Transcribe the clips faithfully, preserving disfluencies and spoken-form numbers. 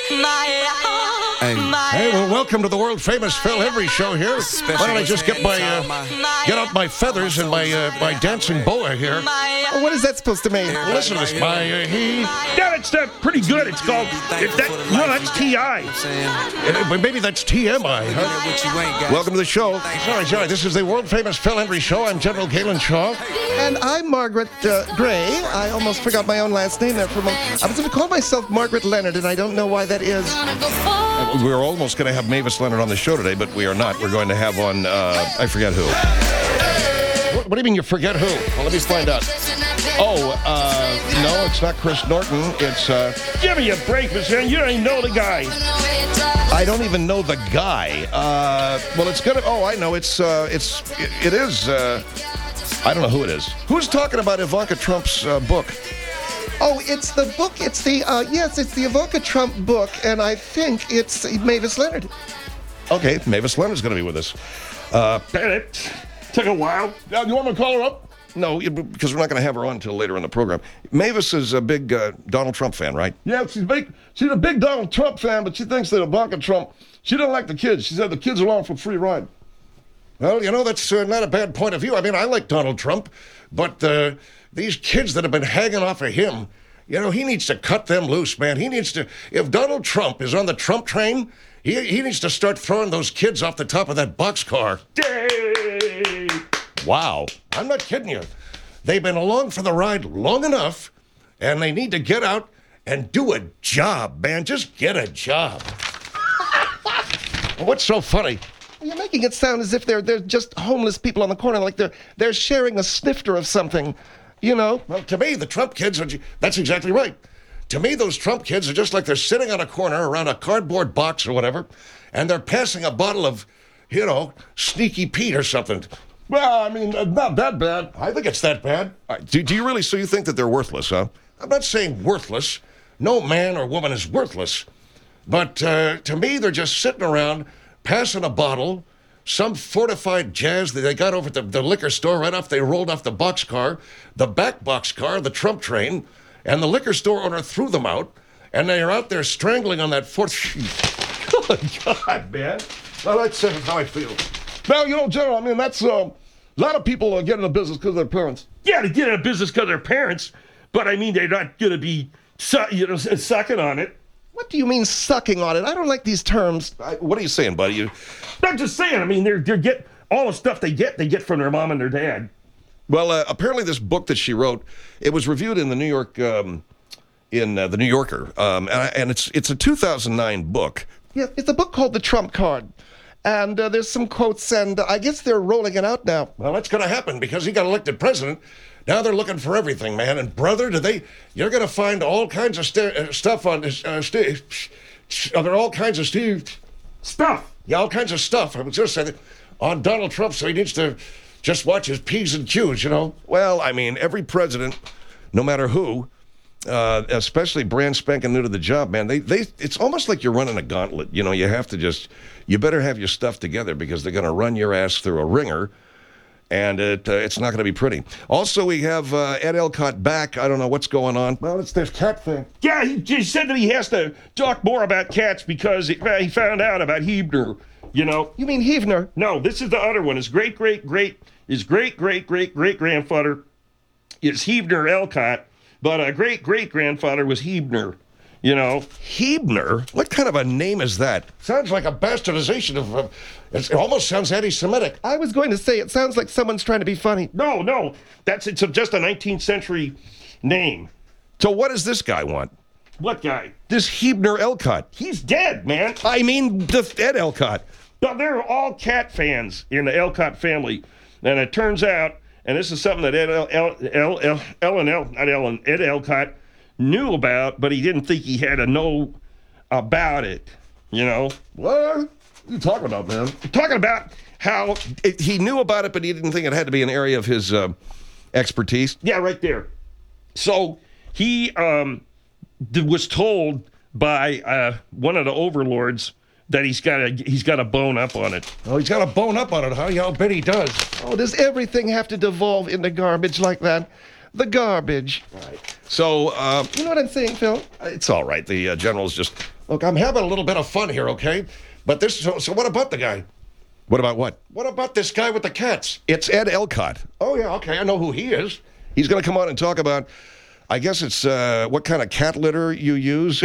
Hey. Hey, well, welcome to the world-famous Phil Henry Show here. Why don't I just get my, uh, get out my feathers and my, uh, my dancing boa here. Oh, what is that supposed to mean? Listen to this. My, uh, he... Yeah, it's uh, pretty good. It's called, if that, no, that's T I. Uh, maybe that's T M I, huh? Welcome to the show. Sorry, sorry. This is the world-famous Phil Henry Show. I'm General Galen Shaw. And I'm Margaret uh, Gray. I almost forgot my own last name there for a moment. I was going to call myself Margaret Leonard, and I don't know why that is. We were almost going to have Mavis Leonard on the show today, but we are not. We're going to have on, uh, I forget who. What, what do you mean you forget who? Well, let me find out. Oh, uh, no, it's not Chris Norton. It's, uh... Give me a break, Mister You don't even know the guy. I don't even know the guy. Uh, well, it's gonna, oh, I know. It's, uh, it's, it, it is, uh, I don't know who it is. Who's talking about Ivanka Trump's uh, book? Oh, it's the book. It's the, uh, yes, it's the Ivanka Trump book, and I think it's Mavis Leonard. Okay, Mavis Leonard's going to be with us. Uh, it took a while. Uh, you want me to call her up? No, because we're not going to have her on until later in the program. Mavis is a big uh, Donald Trump fan, right? Yeah, she's big. She's a big Donald Trump fan, but she thinks that Ivanka Trump, she doesn't like the kids. She said the kids are along for a free ride. Well, you know, that's uh, not a bad point of view. I mean, I like Donald Trump, but uh, these kids that have been hanging off of him, you know, he needs to cut them loose, man. He needs to, if Donald Trump is on the Trump train, he, he needs to start throwing those kids off the top of that boxcar. Yay! Wow. I'm not kidding you. They've been along for the ride long enough, and they need to get out and do a job, man. Just get a job. What's so funny? You're making it sound as if they're they're just homeless people on the corner, like they're they're sharing a snifter of something, you know? Well, to me, the Trump kids are, that's exactly right. To me, those Trump kids are just like they're sitting on a corner around a cardboard box or whatever, and they're passing a bottle of, you know, Sneaky Pete or something. Well, I mean, uh, not that bad. I think it's that bad. Right, do, do you really, so you think that they're worthless, huh? I'm not saying worthless. No man or woman is worthless. But uh, to me, they're just sitting around passing a bottle, some fortified jazz that they got over at the, the liquor store right off. They rolled off the boxcar, the back boxcar, the Trump train, and the liquor store owner threw them out, and they are out there strangling on that fourth. Good God, man. Well, that's uh, how I feel. Now, you know, General, I mean, that's, uh, a lot of people are getting into business because of their parents. Yeah, they get out of business because of their parents, but I mean, they're not going to be, su- you know, sucking on it. What do you mean sucking on it? I don't like these terms. I, what are you saying, buddy? You... I'm just saying, I mean, they're, they're get all the stuff they get, they get from their mom and their dad. Well, uh, apparently this book that she wrote, it was reviewed in the New York, um, in uh, the New Yorker, um, and, I, and it's it's a two thousand nine book. Yeah, it's a book called The Trump Card. And uh, there's some quotes, and uh, I guess they're rolling it out now. Well, that's going to happen because he got elected president. Now they're looking for everything, man. And brother, do they? You're going to find all kinds of st- uh, stuff on this. Uh, st- uh, there are all kinds of st- Stuff. Yeah, all kinds of stuff. I was just saying on Donald Trump, so he needs to just watch his P's and Q's, you know. Well, I mean, every president, no matter who, uh, especially brand spanking new to the job, man. They they. It's almost like you're running a gauntlet. You know, you have to just. You better have your stuff together because they're going to run your ass through a ringer. And it, uh, it's not going to be pretty. Also, we have uh, Ed Elcott back. I don't know what's going on. Well, it's this cat thing. Yeah, he, he said that he has to talk more about cats because he, he found out about Hebner, you know. You mean Heavner? No, this is the other one. His great, great, great, his great, great, great, great grandfather is Hebner Elcott, but a great, great grandfather was Hebner, you know. Hebner? What kind of a name is that? Sounds like a bastardization of... Uh, it almost sounds anti-Semitic. I was going to say, it sounds like someone's trying to be funny. No, no, that's it's a, just a nineteenth century name. So what does this guy want? What guy? This Hebner Elcott. He's dead, man. I mean, the Ed Elcott. No, they're all cat fans in the Elcott family. And it turns out, and this is something that Ed El, El, El, El, Ellen El, not Ellen, Ed Elcott knew about, but he didn't think he had to know about it, you know? What? What are you talking about, man? Talking about how... It, he knew about it, but he didn't think it had to be an area of his uh, expertise. Yeah, right there. So he um, th- was told by uh, one of the overlords that he's got a he's got a bone up on it. Oh, he's got a bone up on it, huh? Yeah, I'll bet he does. Oh, does everything have to devolve into garbage like that? The garbage. Right. So, uh, You know what I'm saying, Phil? it's all right. The uh, general's just Look, I'm having a little bit of fun here, okay? But this, so, so what about the guy? What about what? What about this guy with the cats? It's Ed Elcott. Oh, yeah, okay, I know who he is. He's going to come on and talk about, I guess it's uh, what kind of cat litter you use.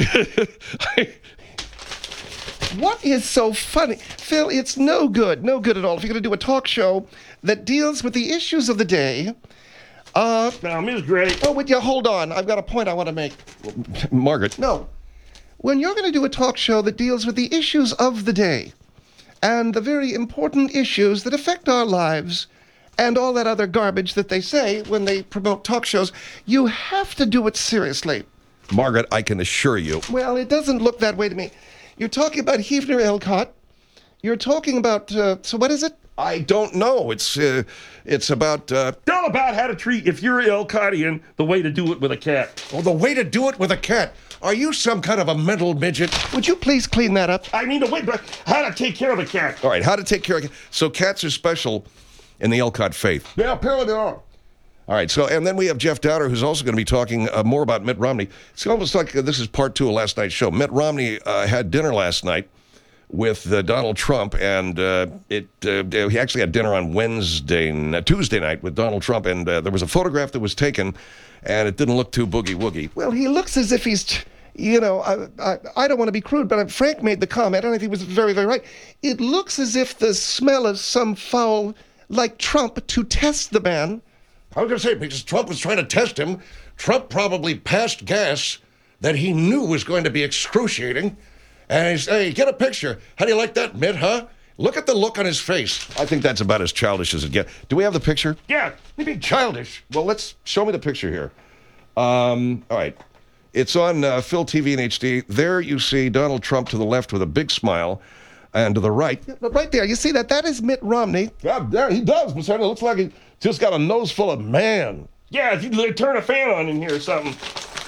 What is so funny? Phil, it's no good, no good at all. If you're going to do a talk show that deals with the issues of the day, uh... Now, Miz Gray. Oh, wait, yeah, hold on. I've got a point I want to make. Margaret. No. When you're going to do a talk show that deals with the issues of the day and the very important issues that affect our lives and all that other garbage that they say when they promote talk shows, you have to do it seriously. Margaret, I can assure you. Well, it doesn't look that way to me. You're talking about Hefner Elcott. You're talking about, uh, so what is it? I don't know. It's uh, it's about... Uh, all about how to treat, if you're Elcottian, the way to do it with a cat. Oh, the way to do it with a cat. Are you some kind of a mental midget? Would you please clean that up? I mean, the way, but how to take care of a cat. all right, how to take care of... So cats are special in the Elcott faith. Yeah, apparently they are. All right, so, and then we have Jeff Dowder, who's also going to be talking uh, more about Mitt Romney. It's almost like uh, this is part two of last night's show. Mitt Romney uh, had dinner last night with uh, Donald Trump, and uh, it uh, he actually had dinner on Wednesday, uh, Tuesday night with Donald Trump, and uh, there was a photograph that was taken, and it didn't look too boogie-woogie. Well, he looks as if he's, you know, I, I, I don't want to be crude, but Frank made the comment, and I think he was very, very right. It looks as if the smell of some foul, like Trump, to test the man. I was going to say, because Trump was trying to test him, Trump probably passed gas that he knew was going to be excruciating. And he's, hey, get a picture. How do you like that, Mitt, huh? Look at the look on his face. I think that's about as childish as it gets. Do we have the picture? Yeah, You'd be childish. Well, let's show me the picture here. Um, all right. It's on uh, Phil T V in H D. There you see Donald Trump to the left with a big smile, and to the right. But right there, you see that? That is Mitt Romney. Yeah, there he does, Mister It looks like he just got a nose full of man. yeah, if you turn a fan on in here or something.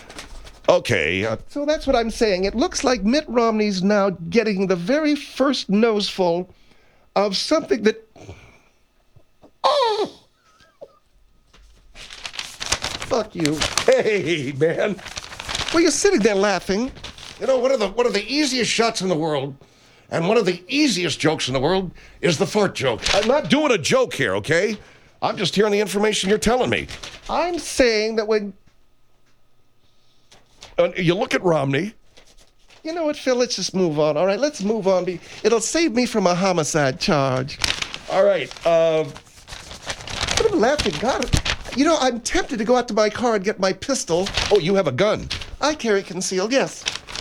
Okay. Uh, So that's what I'm saying. It looks like Mitt Romney's now getting the very first noseful of something that... Oh! Fuck you. Hey, man. Well, you're sitting there laughing. You know, one of the one of the easiest shots in the world, and one of the easiest jokes in the world, is the fart joke. I'm not doing a joke here, okay? I'm just hearing the information you're telling me. I'm saying that when... Uh, you look at Romney. You know what, Phil? Let's just move on, all right? Let's move on. Be- It'll save me from a homicide charge. All right. Uh, What am I laughing? God, you know, I'm tempted to go out to my car and get my pistol. oh, you have a gun. I carry concealed, yes.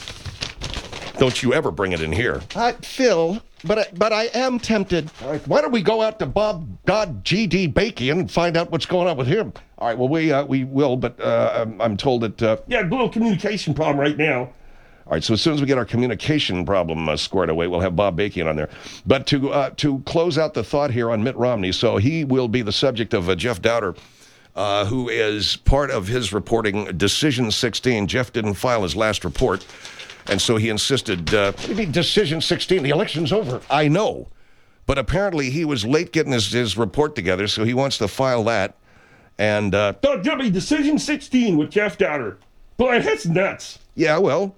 Don't you ever bring it in here. I, Phil, but I, but I am tempted. All right, why don't we go out to Bob Dodd G D Bakian and find out what's going on with him? All right, well, we uh, we will, but uh, I'm, I'm told that... Uh, Yeah, a little communication problem right now. all right, so as soon as we get our communication problem uh, squared away, we'll have Bob Bakian on there. But to uh, to close out the thought here on Mitt Romney, so he will be the subject of uh, Jeff Dowder, uh, who is part of his reporting Decision sixteen. Jeff didn't file his last report, and so he insisted... Uh, What do you mean, Decision sixteen? The election's over. I know, but apparently he was late getting his, his report together, so he wants to file that. And, uh, So it's gonna be Decision sixteen with Jeff Dowder. Boy, that's nuts. yeah, well,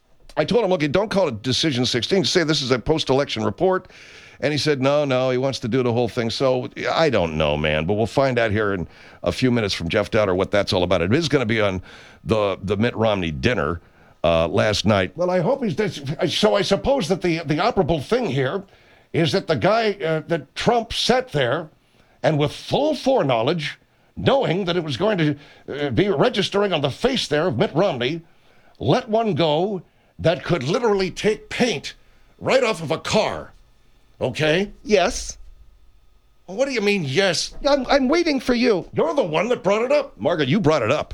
I told him, look, don't call it Decision sixteen. Just say this is a post-election report. And he said, no, no, he wants to do the whole thing. So I don't know, man, but we'll find out here in a few minutes from Jeff Dowder what that's all about. It is going to be on the, the Mitt Romney dinner uh, last night. Well, I hope he's... So I suppose that the, the operable thing here is that the guy uh, that Trump set there, and with full foreknowledge, knowing that it was going to uh, be registering on the face there of Mitt Romney, let one go that could literally take paint right off of a car. Okay? Yes. Well, what do you mean, yes? I'm, I'm waiting for you. You're the one that brought it up. Margaret, you brought it up.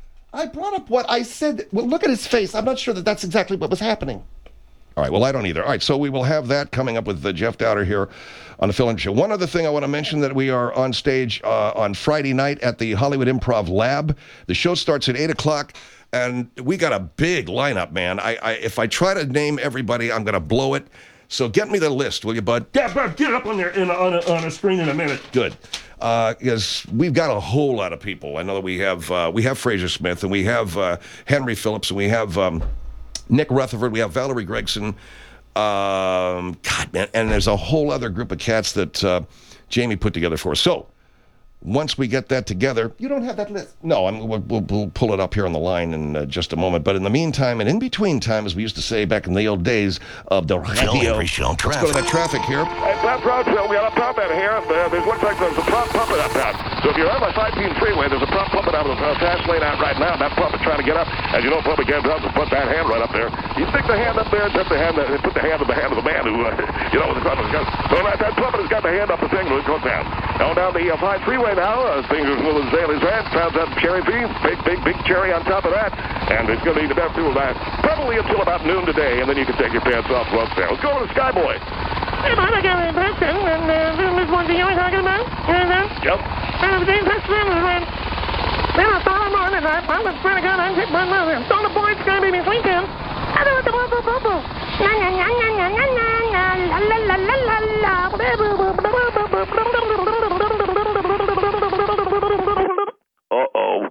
I brought up what I said. Well, look at his face. I'm not sure that that's exactly what was happening. All right, well, I don't either. All right, so we will have that coming up with uh, Jeff Dowder here on the Phil and Show. One other thing I want to mention, that we are on stage uh, on Friday night at the Hollywood Improv Lab. The show starts at eight o'clock, and we got a big lineup, man. I, I If I try to name everybody, I'm going to blow it. So get me the list, will you, bud? Yeah, but get it up on there in, on, a, on a screen in a minute. Good. Uh, because we've got a whole lot of people. I know that we have uh, we have Fraser Smith, and we have uh, Henry Phillips, and we have... Um, Nick Rutherford. We have Valerie Gregson. Um, God, man. And there's a whole other group of cats that uh, Jamie put together for us. So, once we get that together, You don't have that list. no, I'm, we'll, we'll, we'll pull it up here on the line in uh, just a moment. But in the meantime, and in between time, as we used to say back in the old days of the radio, let's go to that traffic here. Hey, Pat Brownfield, we got a pump out here. Uh, there's looks like there's a prop pumping up out. So if you're on the five-team freeway, there's a prop pumping out of the uh, fast lane out right now. That prop is trying to get up. As you know, probably can't help but put that hand right up there. You stick the hand up there and put the hand, uh, put the hand in the hand of the man who, uh, you know, with the pumping gun. So that, that pumping has got the hand up the thing, it goes down. Going down the uh, five freeway now, uh, things are as smooth as Daly's Ranch. Pounds that cherry beef, big, big, big cherry on top of that. And it's going to need to be up to about, probably until about noon today, and then you can take your pants off once there. Let's go to the Skyboy. Hey, Bob, I got a question, and uh, this is one thing you were talking about. You know, Yep. and the same question is when, then I saw him on, and I, I was trying to go and hit my mother. So the boys going to be this weekend. I know what the bubble bubble. Na na na na na na na na la la la la la. Uh-oh.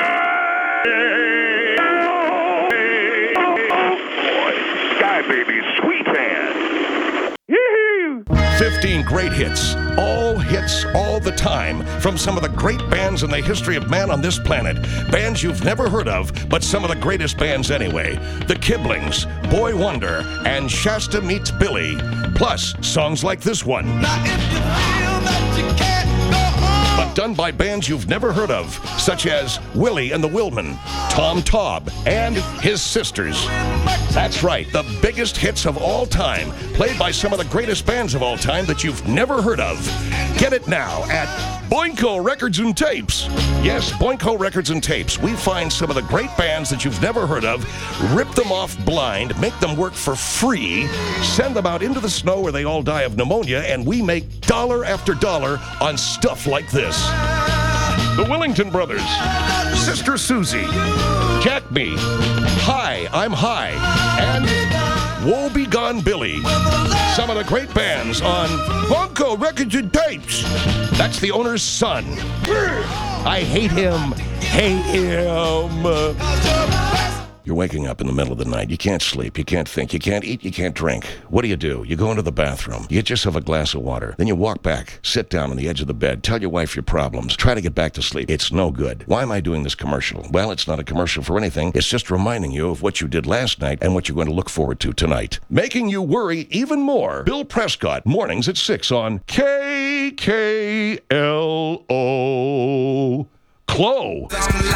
Boy, Sky Baby, sweet hand. fifteen great hits, all hits all the time, from some of the great bands in the history of man on this planet. Bands you've never heard of, but some of the greatest bands anyway. The Kibblings, Boy Wonder, and Shasta Meets Billy. Plus, songs like this one. But done by bands you've never heard of, such as Willie and the Willmen, Tom Taub, and his sisters. That's right, the biggest hits of all time, played by some of the greatest bands of all time that you've never heard of. Get it now at Boinko Records and Tapes. Yes, Boinko Records and Tapes. We find some of the great bands that you've never heard of, rip them off blind, make them work for free, send them out into the snow where they all die of pneumonia, and we make dollar after dollar on stuff like this. The Willington Brothers, Sister Susie, Jack Me, Hi, I'm High, and Woe Begone Billy. Some of the great bands on Boinko Records and Tapes. That's the owner's son. I hate him. Hate him. You're waking up in the middle of the night. You can't sleep. You can't think. You can't eat. You can't drink. What do you do? You go into the bathroom. You get yourself a glass of water. Then you walk back, sit down on the edge of the bed, tell your wife your problems, try to get back to sleep. It's no good. Why am I doing this commercial? Well, it's not a commercial for anything. It's just reminding you of what you did last night and what you're going to look forward to tonight. Making you worry even more. Bill Prescott, mornings at six on K K L O. Clo.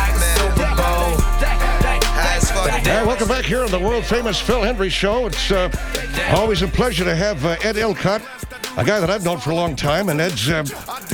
Uh, welcome back here on the world-famous Phil Hendrie Show. It's uh, always a pleasure to have uh, Ed Elcott, a guy that I've known for a long time, and Ed's, uh,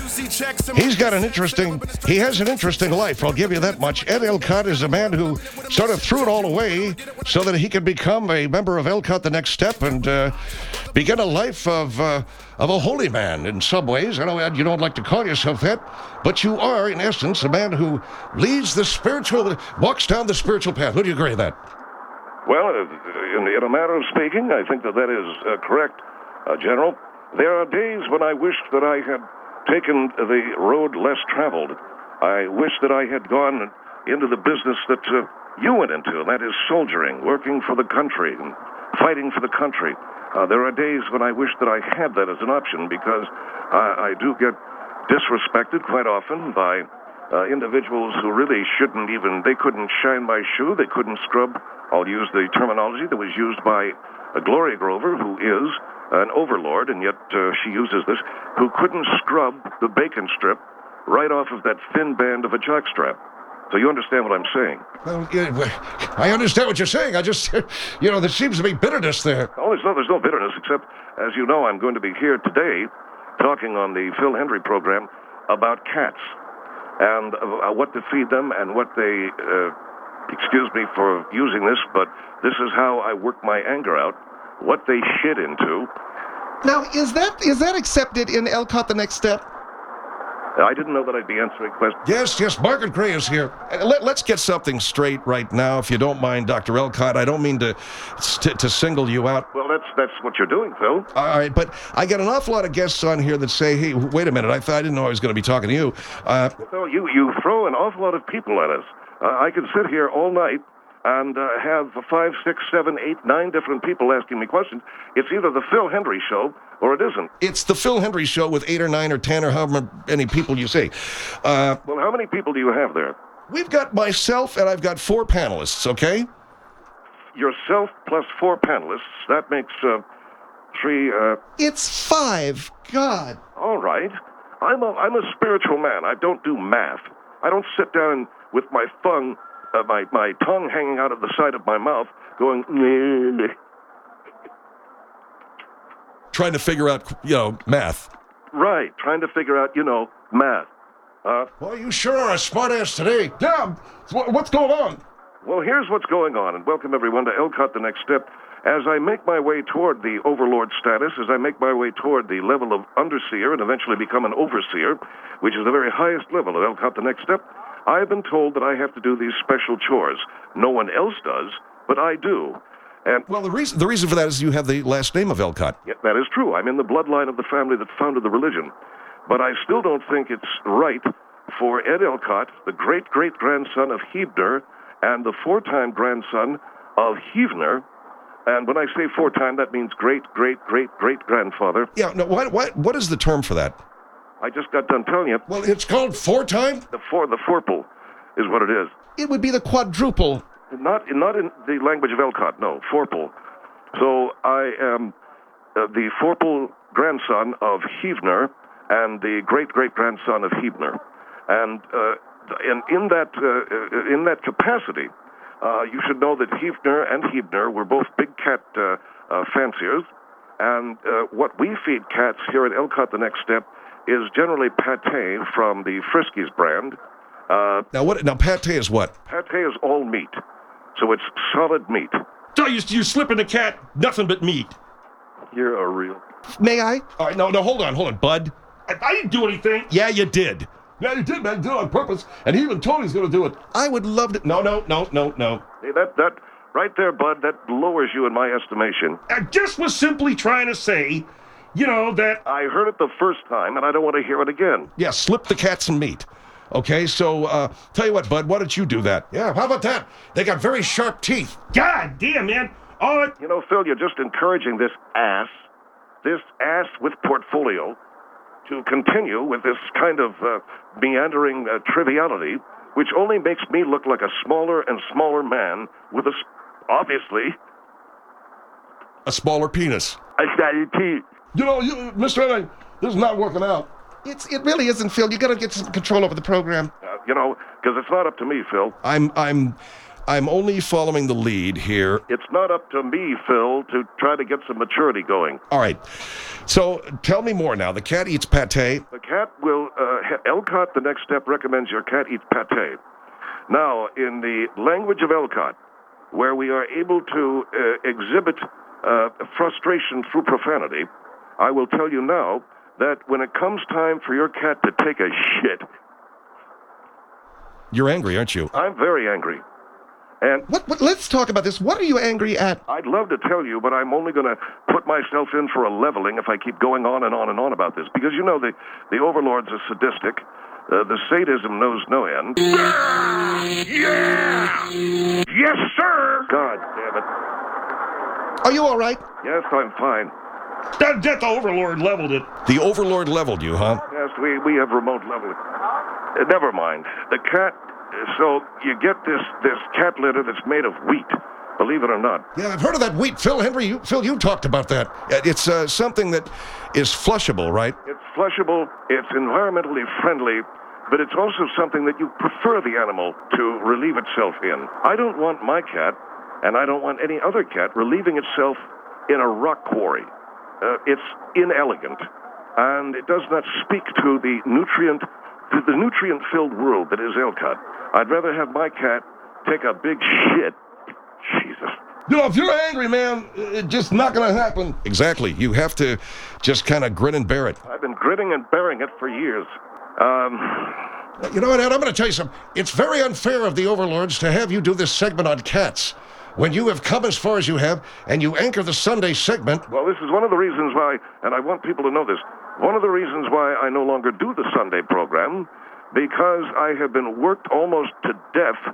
he's got an interesting, he has an interesting life, I'll give you that much. Ed Elcott is a man who sort of threw it all away so that he could become a member of Elcott The Next Step and uh, begin a life of uh, of a holy man in some ways. I know, Ed, you don't like to call yourself that, but you are, in essence, a man who leads the spiritual, walks down the spiritual path. Would you agree with that? Well, in, in a matter of speaking, I think that that is uh, correct, uh, General. There are days when I wish that I had taken the road less traveled. I wish that I had gone into the business that uh, you went into, and that is soldiering, working for the country, and fighting for the country. Uh, there are days when I wish that I had that as an option, because I, I do get disrespected quite often by uh, individuals who really shouldn't even, they couldn't shine my shoe, they couldn't scrub. I'll use the terminology that was used by uh, Gloria Grover, who is an overlord, and yet uh, she uses this, who couldn't scrub the bacon strip right off of that thin band of a jockstrap. So you understand what I'm saying? Well, yeah, I understand what you're saying. I just, you know, there seems to be bitterness there. Oh, there's no, there's no bitterness, except, as you know, I'm going to be here today talking on the Phil Hendrie program about cats and uh, what to feed them and what they, uh, excuse me for using this, but this is how I work my anger out, what they shit into. Now, is that is that accepted in Elcott The Next Step? I didn't know that I'd be answering questions. Yes, yes, Margaret Gray is here. Uh, Let, let's get something straight right now, if you don't mind, Doctor Elcott. I don't mean to, to to single you out. Well, that's that's what you're doing, Phil. All right, but I got an awful lot of guests on here that say, hey, wait a minute, I thought I didn't know I was going to be talking to you. Uh, Phil, you, you throw an awful lot of people at us. Uh, I could sit here all night and uh, have five, six, seven, eight, nine different people asking me questions, it's either the Phil Hendry Show or it isn't. It's the Phil Hendry Show with eight or nine or ten or however many people you say. Uh, Well, how many people do you have there? we've got myself and I've got four panelists, okay? Yourself plus four panelists. That makes uh, three. Uh, It's five. God. all right. I'm a, I'm a spiritual man. I don't do math. I don't sit down with my tongue, uh, my, my tongue hanging out of the side of my mouth going, "Meh." Trying to figure out, you know, math. Right, trying to figure out, you know, math. Uh, Well, you sure are a smartass today. Yeah, wh- what's going on? Well, here's what's going on, and welcome everyone to Elcott The Next Step. As I make my way toward the overlord status, as I make my way toward the level of underseer and eventually become an overseer, which is the very highest level of Elcott The Next Step, I've been told that I have to do these special chores. No one else does, but I do. And Well, the reason the reason for that is you have the last name of Elcott. yeah, that is true. I'm in the bloodline of the family that founded the religion. But I still don't think it's right for Ed Elcott, the great-great-grandson of Hebner, and the four-time grandson of Heavener. And when I say four-time, that means great-great-great-great-grandfather. Yeah, no, what what what is the term for that? I just got done telling you, Well, it's called four time. the four, the fourple is what it is. It would be the quadruple. Not, not in the language of Elcott, no, fourple. So I am uh, the fourple grandson of Heavener and the great-great-grandson of Heavener. And uh, in, in, that, uh, in that capacity, uh, you should know that Heavener and Heavener were both big cat uh, uh, fanciers. And uh, what we feed cats here at Elcott The Next Step is generally pate from the Friskies brand. Uh, Now what? Now pate is what? pate is all meat, so it's solid meat. So you, you're slipping the cat nothing but meat. You're a real... May I? All right, no, no, hold on, hold on, Bud. I, I didn't do anything. Yeah, you did. Yeah, he did, man. Did it on purpose. And he even told he's going to do it. I would love to. No, no, no, no, no. Hey, that, that, right there, Bud, that lowers you in my estimation. I just was simply trying to say, you know, that I heard it the first time, and I don't want to hear it again. Yeah, slip the cat some meat. Okay, so uh, tell you what, Bud, why don't you do that? Yeah, how about that? They got very sharp teeth. God damn, man. All it, You know, Phil, you're just encouraging this ass, this ass with portfolio, to continue with this kind of uh, meandering uh, triviality, which only makes me look like a smaller and smaller man with a, s- obviously, A smaller penis. a fatty teeth. You know, you, Mister Edding, this is not working out. It's it really isn't, Phil. You got to get some control over the program. Uh, you know, because it's not up to me, Phil. I'm, I'm, I'm only following the lead here. It's not up to me, Phil, to try to get some maturity going. All right. So tell me more now. The cat eats pate. The cat will, uh, Elcott The Next Step recommends your cat eat pate. Now, in the language of Elcott, where we are able to uh, exhibit uh, frustration through profanity, I will tell you now that when it comes time for your cat to take a shit, You're angry, aren't you? I'm very angry. And What, what? Let's talk about this. What are you angry at? I'd love to tell you, but I'm only going to put myself in for a leveling if I keep going on and on and on about this. Because, you know, the, the overlords are sadistic. Uh, the sadism knows no end. Yeah! Yes, sir! God damn it. Are you all right? Yes, I'm fine. that, that the overlord leveled it. The overlord leveled you, huh? Yes, we, we have remote leveling. Uh, never mind. The cat, uh, so you get this, this cat litter that's made of wheat, believe it or not. Yeah, I've heard of that wheat. Phil Henry, you, Phil, you talked about that. Uh, It's uh, something that is flushable, right? It's flushable, it's environmentally friendly, but it's also something that you prefer the animal to relieve itself in. I don't want my cat, and I don't want any other cat, relieving itself in a rock quarry. Uh, it's inelegant, and it does not speak to the nutrient, to the nutrient-filled world that is Elcott. I'd rather have my cat take a big shit. Jesus. You know, if you're angry, man, it's just not going to happen. Exactly. You have to just kind of grin and bear it. I've been grinning and bearing it for years. Um, You know what, Ed? I'm going to tell you something. It's very unfair of the overlords to have you do this segment on cats when you have come as far as you have and you anchor the Sunday segment. well, this is one of the reasons why, and I want people to know this, one of the reasons why I no longer do the Sunday program, because I have been worked almost to death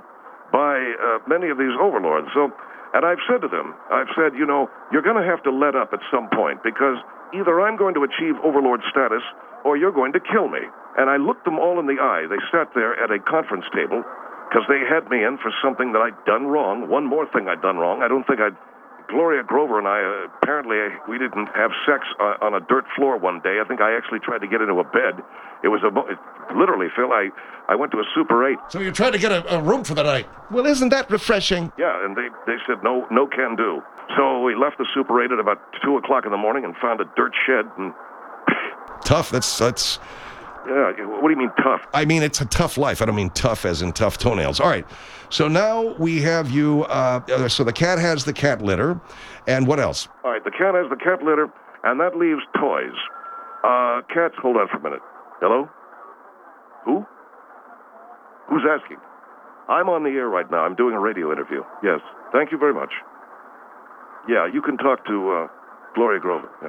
by uh, many of these overlords. So, and I've said to them, I've said, you know, you're going to have to let up at some point because either I'm going to achieve overlord status or you're going to kill me. And I looked them all in the eye. They sat there at a conference table because they had me in for something that I'd done wrong. One more thing I'd done wrong. I don't think I'd... Gloria Grover and I, uh, apparently, uh, we didn't have sex uh, on a dirt floor one day. I think I actually tried to get into a bed. It was a... It, literally, Phil, I, I went to a Super eight. So you tried to get a, a room for the night. Well, isn't that refreshing? Yeah, and they, they said, no, no can do. So we left the Super eight at about two o'clock in the morning and found a dirt shed and... Tough. That's... that's. Yeah, what do you mean tough? I mean, it's a tough life. I don't mean tough as in tough toenails. All right. So now we have you. Uh, so the cat has the cat litter. And what else? All right, the cat has the cat litter, and that leaves toys. Uh, cats, hold on for a minute. Hello? Who? Who's asking? I'm on the air right now. I'm doing a radio interview. Yes. Thank you very much. Yeah, you can talk to uh, Gloria Grover. Yeah.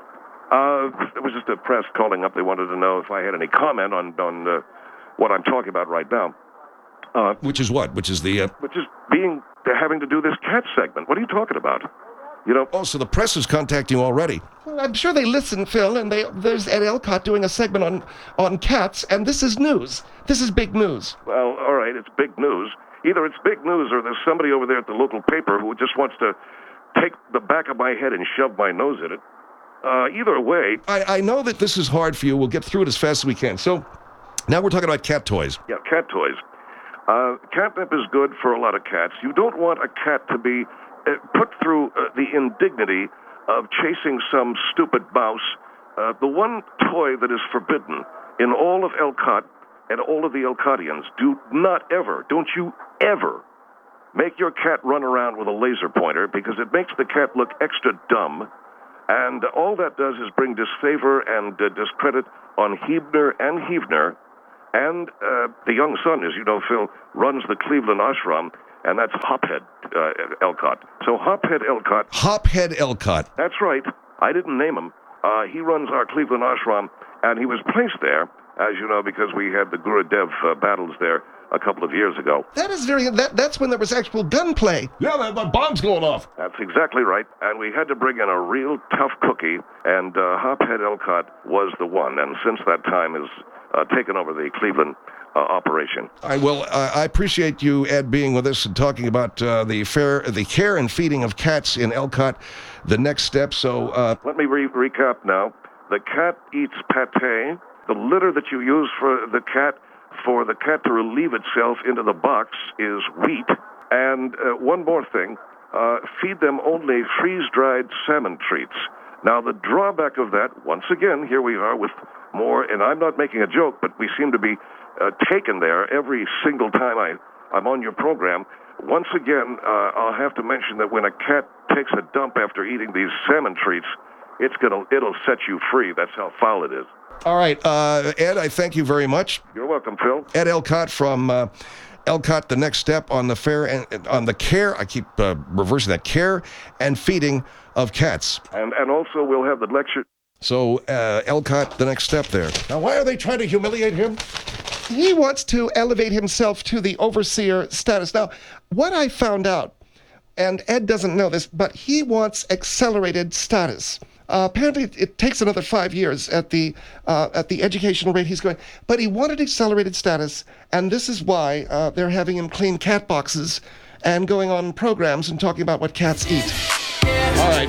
Uh, it was just a press calling up. They wanted to know if I had any comment on on uh, what I'm talking about right now. Uh, Which is what? Which is the... Uh... which is being, having to do this cat segment. What are you talking about? You know... Oh, so the press is contacting you already. Well, I'm sure they listen, Phil, and they, there's Ed Elcott doing a segment on, on cats, and this is news. This is big news. Well, all right, it's big news. Either it's big news or there's somebody over there at the local paper who just wants to take the back of my head and shove my nose in it. Uh, either way... I, I know that this is hard for you. We'll get through it as fast as we can. So now we're talking about cat toys. Yeah, cat toys. Uh, catnip is good for a lot of cats. You don't want a cat to be uh, put through uh, the indignity of chasing some stupid mouse. Uh, the one toy that is forbidden in all of Elcott and all of the Elcottians, do not ever, don't you ever make your cat run around with a laser pointer because it makes the cat look extra dumb. And all that does is bring disfavor and uh, discredit on Hebner and Heavner. And uh, the young son, as you know, Phil, runs the Cleveland Ashram, and that's Hophead uh, Elcott. So Hophead Elcott... Hophead Elcott. That's right. I didn't name him. Uh, he runs our Cleveland Ashram, and he was placed there, as you know, because we had the Gurudev uh, battles there a couple of years ago. That is very... That, that's when there was actual gunplay. Yeah, the, the bomb's going off. That's exactly right. And we had to bring in a real tough cookie, and uh, Hophead Elcott was the one. And since that time has uh, taken over the Cleveland uh, operation. I will. Uh, I appreciate you, Ed, being with us and talking about uh, the fair, the care and feeding of cats in Elcott. The next step. So uh, let me re- recap now. The cat eats pate. The litter that you use for the cat, for the cat to relieve itself into the box, is wheat. And uh, one more thing, uh, feed them only freeze-dried salmon treats. Now, the drawback of that, once again, here we are with more, and I'm not making a joke, but we seem to be uh, taken there every single time I, I'm on your program. Once again, uh, I'll have to mention that when a cat takes a dump after eating these salmon treats, it's gonna, it'll set you free. That's how foul it is. all right, uh, Ed, I thank you very much. You're welcome, Phil. Ed Elcott from uh, Elcott, the next step on the fair and on the care. I keep uh, reversing that care and feeding of cats. And and also we'll have the lecture. So uh, Elcott, the next step there. Now, why are they trying to humiliate him? He wants to elevate himself to the overseer status. Now, what I found out, and Ed doesn't know this, but he wants accelerated status. Uh, apparently, it, it takes another five years at the uh, at the educational rate he's going. But he wanted accelerated status, and this is why uh, they're having him clean cat boxes and going on programs and talking about what cats eat. All right.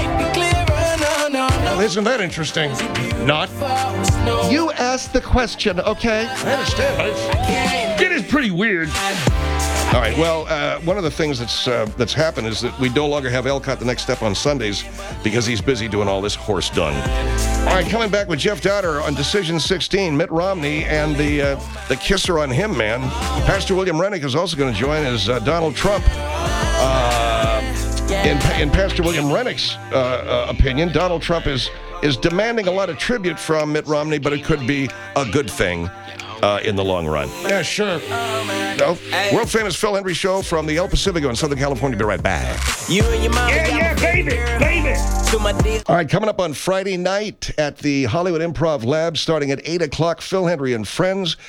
Well, isn't that interesting? Not. You asked the question, okay? I understand, but it's... It is pretty weird. All right. Well, uh, one of the things that's uh, that's happened is that we no longer have Elcott the next step on Sundays because he's busy doing all this horse dung. All right, coming back with Jeff Dowder on Decision sixteen, Mitt Romney and the uh, the kisser on him, man. Pastor William Rennick is also going to join as uh, Donald Trump. Uh, in, in Pastor William Rennick's uh, uh, opinion, Donald Trump is is demanding a lot of tribute from Mitt Romney, but it could be a good thing. Uh, in the long run. Yeah, sure. No. World famous Phil Hendrie Show from the El Pacifico in Southern California. Be right back. You and your mama Yeah, yeah, baby, baby. to my deal. All right, coming up on Friday night at the Hollywood Improv Lab starting at eight o'clock, Phil Hendrie and friends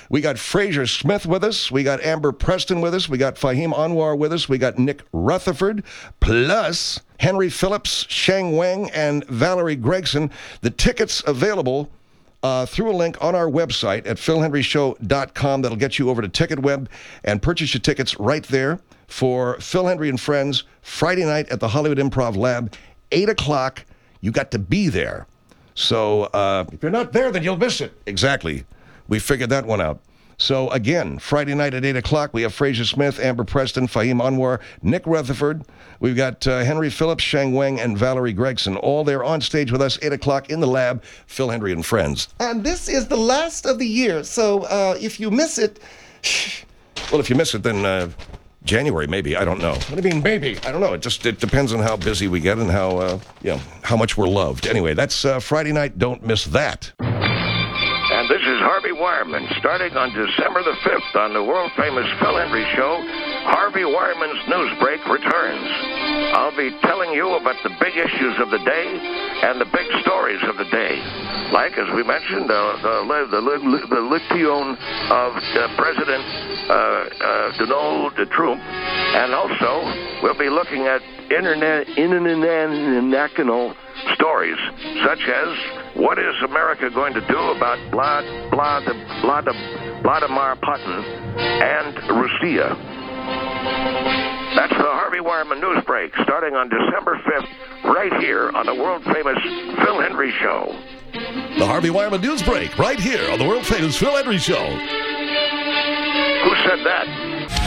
We got Fraser Smith with us. We got Amber Preston with us. We got Fahim Anwar with us. We got Nick Rutherford, plus Henry Phillips, Sheng Wang, and Valerie Gregson. The tickets available uh, through a link on our website at phil henry show dot com. That'll get you over to TicketWeb and purchase your tickets right there for Phil Hendrie and Friends, Friday night at the Hollywood Improv Lab, eight o'clock. You got to be there. So uh, If you're not there, then you'll miss it. exactly. We figured that one out. So again, Friday night at eight o'clock, we have Fraser Smith, Amber Preston, Fahim Anwar, Nick Rutherford. We've got uh, Henry Phillips, Sheng Wang, and Valerie Gregson, all there on stage with us, eight o'clock in the lab, Phil Hendrie and Friends. And this is the last of the year, so uh, if you miss it, Well, if you miss it, then uh, January, maybe. I don't know. What do you mean, maybe? I don't know. It just it depends on how busy we get and how, uh, you know, how much we're loved. Anyway, that's uh, Friday night. Don't miss that. And this is Harvey Wireman, starting on December the fifth on the world-famous Phil Hendrie Show. Harvey Wireman's News Break returns. I'll be telling you about the big issues of the day and the big stories of the day. Like, as we mentioned, the the, the, the, the Lition of uh, President uh, uh, Donald Trump. And also, we'll be looking at internet, international stories, such as what is America going to do about Vlad, Vlad, Vlad, Vladimir Putin and Russia? That's the Harvey Wireman News Break, starting on December fifth, right here on the world-famous Phil Hendrie Show. The Harvey Wireman News Break, right here on the world-famous Phil Hendrie Show. Who said that?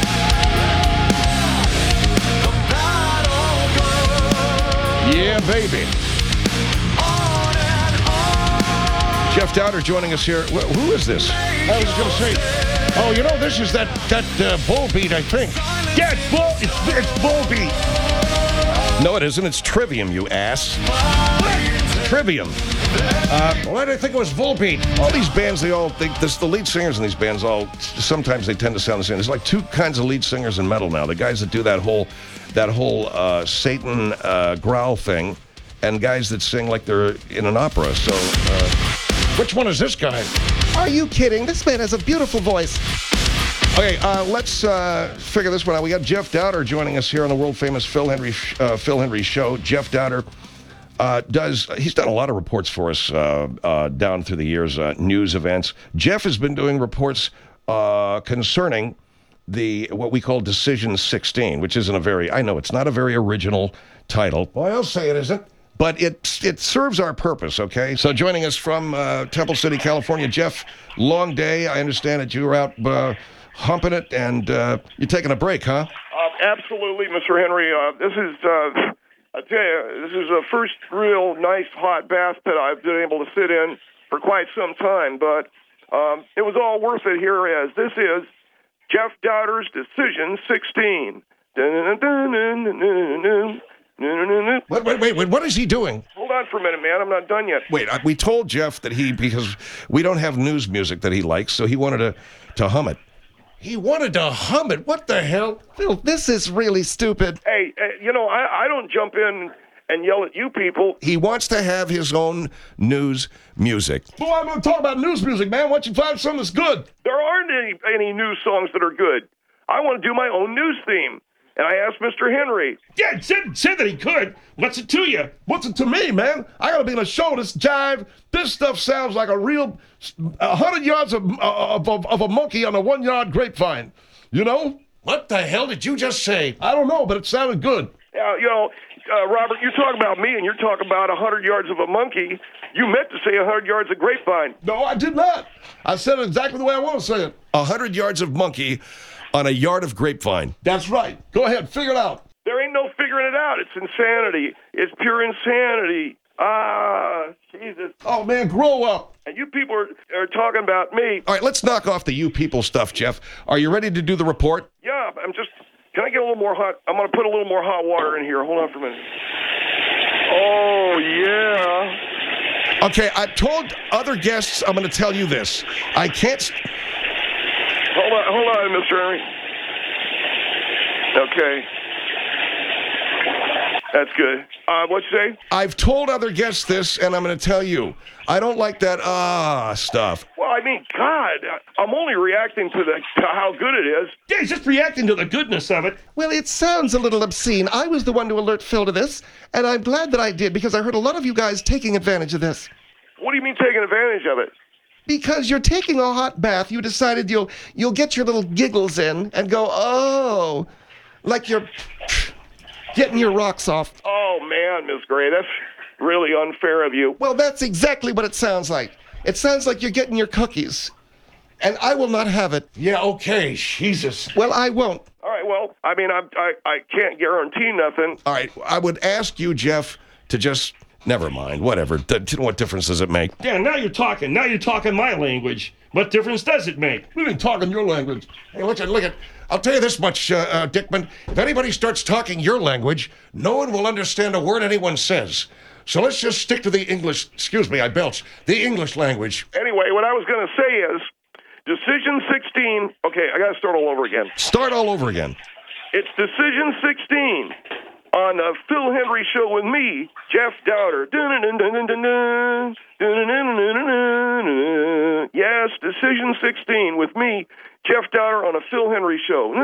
Yeah, baby. Jeff Dowder joining us here. Wh- Who is this? I was going to say, oh, you know, this is that that uh, bull beat, I think. Yeah, it's bull. It's, it's Volbeat. No, it isn't. It's Trivium, you ass. Trivium. Uh, why did I think it was Volbeat? All these bands, they all, they, this, the lead singers in these bands all, sometimes they tend to sound the same. There's like two kinds of lead singers in metal now. The guys that do that whole, that whole uh, Satan uh, growl thing, and guys that sing like they're in an opera. So, uh, Which one is this guy? are you kidding? This man has a beautiful voice. okay, uh, let's uh, figure this one out. We got Jeff Dowder joining us here on the world-famous Phil Hendrie, uh, Phil Hendrie Show. Jeff Dowder uh, does, he's done a lot of reports for us uh, uh, down through the years, uh, news events. Jeff has been doing reports uh, concerning the, what we call Decision sixteen, which isn't a very, I know it's not a very original title. Well, I'll say it isn't. But it it serves our purpose, okay? So joining us from uh, Temple City, California, Jeff, long day. I understand that you were out uh, humping it, and uh, you're taking a break, huh? Uh, absolutely, Mister Henry. Uh, this is, uh, I tell you, this is the first real nice hot bath that I've been able to sit in for quite some time. But um, it was all worth it here, as this is Jeff Dowder's Decision sixteen. Wait, wait, wait, wait, what is he doing? Hold on for a minute, man. I'm not done yet. Wait, uh, we told Jeff that he, because we don't have news music that he likes, so he wanted to, to hum it. He wanted to hum it. What the hell? Phil, this is really stupid. Hey, uh, you know, I, I don't jump in and yell at you people. He wants to have his own news music. Well, I'm going to talk about news music, man. Why don't you find something that's good? There aren't any, any news songs that are good. I want to do my own news theme. And I asked Mister Henry. Yeah, it said, said that he could. What's it to you? What's it to me, man? I got to be in a show that's jive. This stuff sounds like a real a hundred yards of, of, of, of a monkey on a one-yard grapevine. You know? What the hell did you just say? I don't know, but it sounded good. Uh, you know, uh, Robert, you talk about me and you're talking about a hundred yards of a monkey. You meant to say a hundred yards of grapevine. No, I did not. I said it exactly the way I want to say it. A hundred yards of monkey on a yard of grapevine. That's right. Go ahead, figure it out. There ain't no figuring it out. It's insanity. It's pure insanity. Ah, Jesus. Oh, man, grow up. And you people are, are talking about me. All right, let's knock off the you people stuff, Jeff. Are you ready to do the report? Yeah, I'm just, can I get a little more hot? I'm going to put a little more hot water in here. Hold on for a minute. Oh, yeah. Okay, I told other guests I'm going to tell you this. I can't... St- Hold on, hold on, Mister Henry. Okay. That's good. Uh, what'd you say? I've told other guests this, and I'm going to tell you. I don't like that ah stuff. Well, I mean, God, I'm only reacting to the to how good it is. Yeah, he's just reacting to the goodness of it. Well, it sounds a little obscene. I was the one to alert Phil to this, and I'm glad that I did because I heard a lot of you guys taking advantage of this. What do you mean taking advantage of it? Because you're taking a hot bath, you decided you'll you'll get your little giggles in and go, oh, like you're getting your rocks off. Oh, man, Miss Gray, that's really unfair of you. Well, that's exactly what it sounds like. It sounds like you're getting your cookies. And I will not have it. Yeah, okay, Jesus. Well, I won't. All right, well, I mean, I'm, I, I can't guarantee nothing. All right, I would ask you, Jeff, to just, never mind, whatever. D- What difference does it make? Yeah, now you're talking. Now you're talking my language. What difference does it make? We didn't talk in your language. Hey, look at, look at, I'll tell you this much, uh, uh, Dickman. If anybody starts talking your language, no one will understand a word anyone says. So let's just stick to the English, excuse me, I belch, the English language. Anyway, what I was going to say is, Decision sixteen, okay, I got to start all over again. Start all over again. It's Decision sixteen on the Phil Hendry Show with me, Jeff Dowder. Yes, Decision sixteen with me, Jeff Dowder on a Phil Henry Show.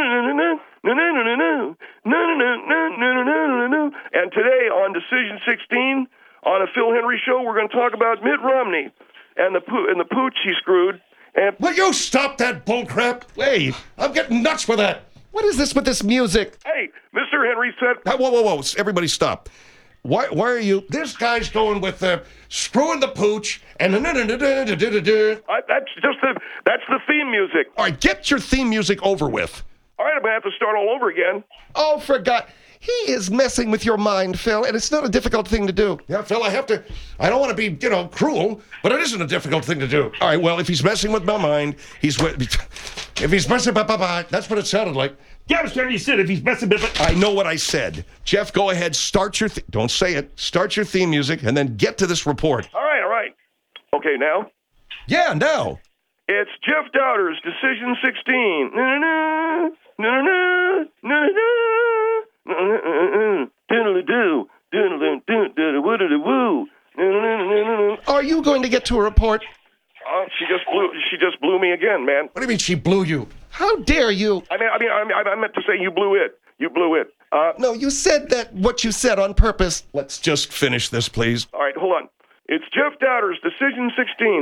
And today on Decision sixteen on a Phil Henry Show, we're going to talk about Mitt Romney and the poo- and the pooch he screwed. And Will you stop that bullcrap? Hey, I'm getting nuts with that. What is this with this music? hey, Mister Henry said, Whoa, whoa, whoa, whoa, everybody stop. Why, why are you, this guy's going with uh, screwing the pooch and I, that's just the that's the theme music. all right, get your theme music over with. All right, I'm gonna have to start all over again. Oh, for God. He is messing with your mind, Phil, and it's not a difficult thing to do. Yeah, Phil, I have to, I don't want to be, you know, cruel, but it isn't a difficult thing to do. All right, well, if he's messing with my mind, he's, with- if he's messing with my mind, that's what it sounded like. Yeah, Mister Henry said if he's messing with it. I know what I said. Jeff, go ahead, start your, th- don't say it, start your theme music, and then get to this report. All right, all right. Okay, now Yeah, now. it's Jeff Dowder's Decision sixteen. Na-na-na, na-na-na, na-na-na, na-na-na, doodle-doo, doodle-doo, doodle-doo, woodle-doo-woo, na-na-na-na-na-na. Are you going to get to a report? Oh, she just blew. She just blew me again, man. What do you mean she blew you? How dare you? I mean, I mean, I, mean, I meant to say you blew it. You blew it. Uh, No, you said that what you said on purpose. Let's just finish this, please. all right, hold on. It's Jeff Dowder's Decision sixteen.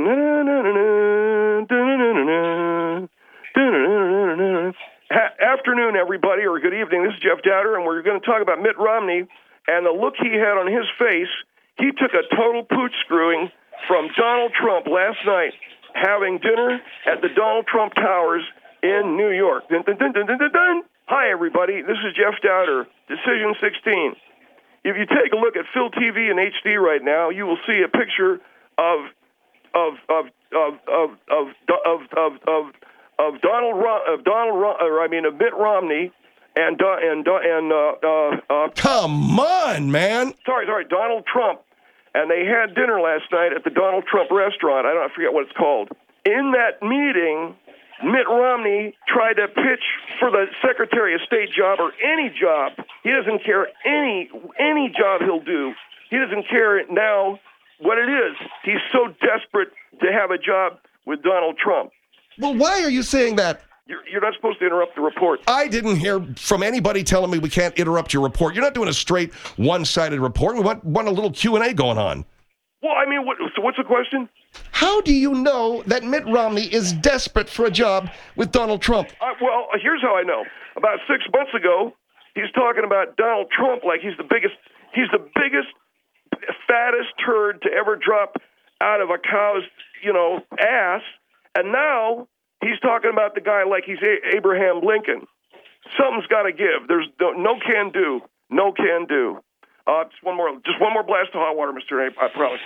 Ha- afternoon, everybody, or good evening. This is Jeff Dowder, and we're going to talk about Mitt Romney and the look he had on his face. He took a total pooch screwing from Donald Trump last night, having dinner at the Donald Trump Towers in New York. Dun, dun, dun, dun, dun, dun, dun. Hi, everybody. This is Jeff Dowder, Decision sixteen. If you take a look at Phil T V in H D right now, you will see a picture of of of of of of of of, of, of Donald Ro- of Donald Ro- or I mean of Mitt Romney and Do- and Do- and uh, uh, uh, Come on, man. sorry sorry Donald Trump, and they had dinner last night at the Donald Trump restaurant. I don't I forget what it's called. In that meeting, Mitt Romney tried to pitch for the Secretary of State job or any job. He doesn't care any any job he'll do. He doesn't care now what it is. He's so desperate to have a job with Donald Trump. Well, why are you saying that? You're, you're not supposed to interrupt the report. I didn't hear from anybody telling me we can't interrupt your report. You're not doing a straight one-sided report. We want, want a little Q and A going on. Well, I mean, what, so what's the question? How do you know that Mitt Romney is desperate for a job with Donald Trump? Uh, well, here's how I know. About six months ago, he's talking about Donald Trump like he's the biggest, he's the biggest, fattest turd to ever drop out of a cow's, you know, ass. And now he's talking about the guy like he's a- Abraham Lincoln. Something's got to give. There's no, no can do. No can do. Uh, just one more, just one more blast of hot water, Mister A. I promise.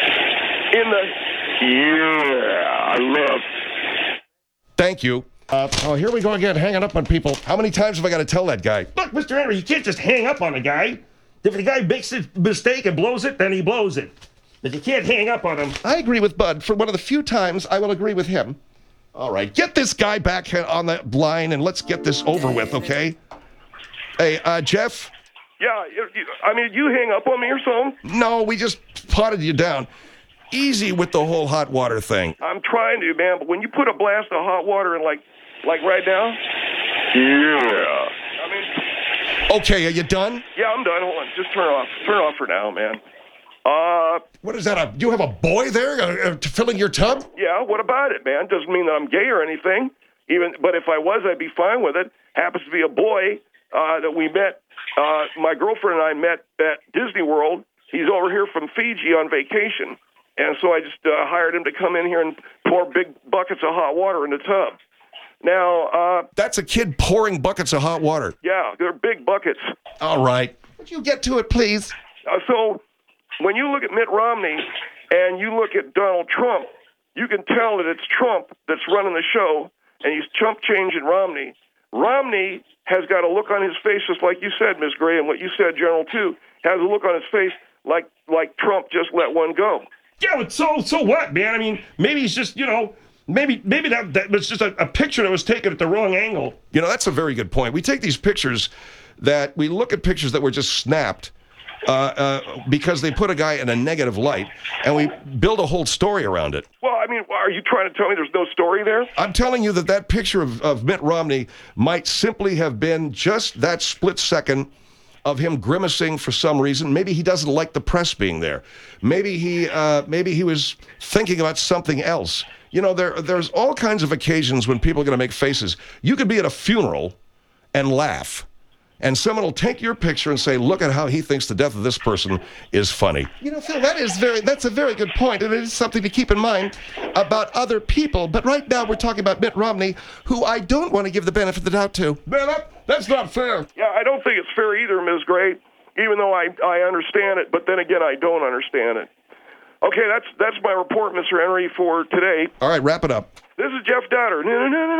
In the yeah, I love. Thank you. Uh, oh, here we go again, hanging up on people. How many times have I got to tell that guy? Look, Mister Henry, you can't just hang up on a guy. If the guy makes a mistake and blows it, then he blows it. But you can't hang up on him. I agree with Bud. For one of the few times I will agree with him. All right, get this guy back on the line and let's get this over with, okay? Hey, uh, Jeff, Yeah, you- you- I mean, you hang up on me or something? No, we just potted you down. Easy with the whole hot water thing. I'm trying to, man, but when you put a blast of hot water in, like, like right now, yeah. I mean, Okay, are you done? yeah, I'm done. Hold on, just turn off. Turn off for now, man. Uh, What is that? A, you have a boy there uh, uh, filling your tub? yeah. What about it, man? Doesn't mean that I'm gay or anything. Even, but if I was, I'd be fine with it. Happens to be a boy uh, that we met. Uh, my girlfriend and I met at Disney World. He's over here from Fiji on vacation. And so I just uh, hired him to come in here and pour big buckets of hot water in the tub. Now, uh, That's a kid pouring buckets of hot water. yeah, they're big buckets. All right. Would you get to it, please? Uh, so when you look at Mitt Romney and you look at Donald Trump, you can tell that it's Trump that's running the show, and he's chump changing Romney. Romney has got a look on his face, just like you said, Miz Gray, and what you said, General, too, has a look on his face like like Trump just let one go. Yeah, but so so what, man? I mean, maybe he's just, you know, maybe maybe that, that was just a, a picture that was taken at the wrong angle. You know, that's a very good point. We take these pictures that we look at pictures that were just snapped uh, uh, because they put a guy in a negative light, and we build a whole story around it. Well, I mean, are you trying to tell me there's no story there? I'm telling you that that picture of, of Mitt Romney might simply have been just that split second of him grimacing for some reason. Maybe he doesn't like the press being there. Maybe he, uh, maybe he was thinking about something else. You know, there, there's all kinds of occasions when people are going to make faces. You could be at a funeral and laugh, and someone will take your picture and say, look at how he thinks the death of this person is funny. You know, Phil, that is very, that's a very good point, and it is something to keep in mind about other people. But right now we're talking about Mitt Romney, who I don't want to give the benefit of the doubt to. Man, that, that's not fair. Yeah, I don't think it's fair either, Miz Gray, even though I, I understand it, but then again, I don't understand it. Okay, that's that's my report, Mister Henry, for today. All right, wrap it up. This is Jeff Dowder. See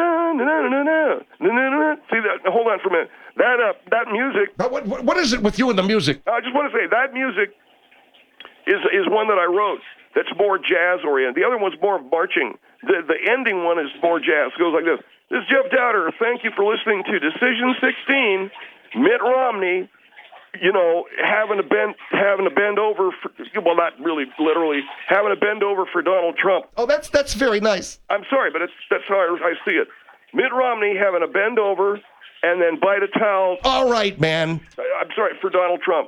that? Hold on for a minute. That uh, that music. Now, what, what, what is it with you and the music? I just want to say that music is is one that I wrote. That's more jazz oriented. The other one's more marching. The the ending one is more jazz. It goes like this. This is Jeff Dowder. Thank you for listening to Decision sixteen. Mitt Romney, you know, having to bend having to bend over for, well, not really literally, having to bend over for Donald Trump. Oh, that's that's very nice. I'm sorry, but it's that's how I, I see it. Mitt Romney having to bend over and then bite a towel. All right, man. I'm sorry, for Donald Trump.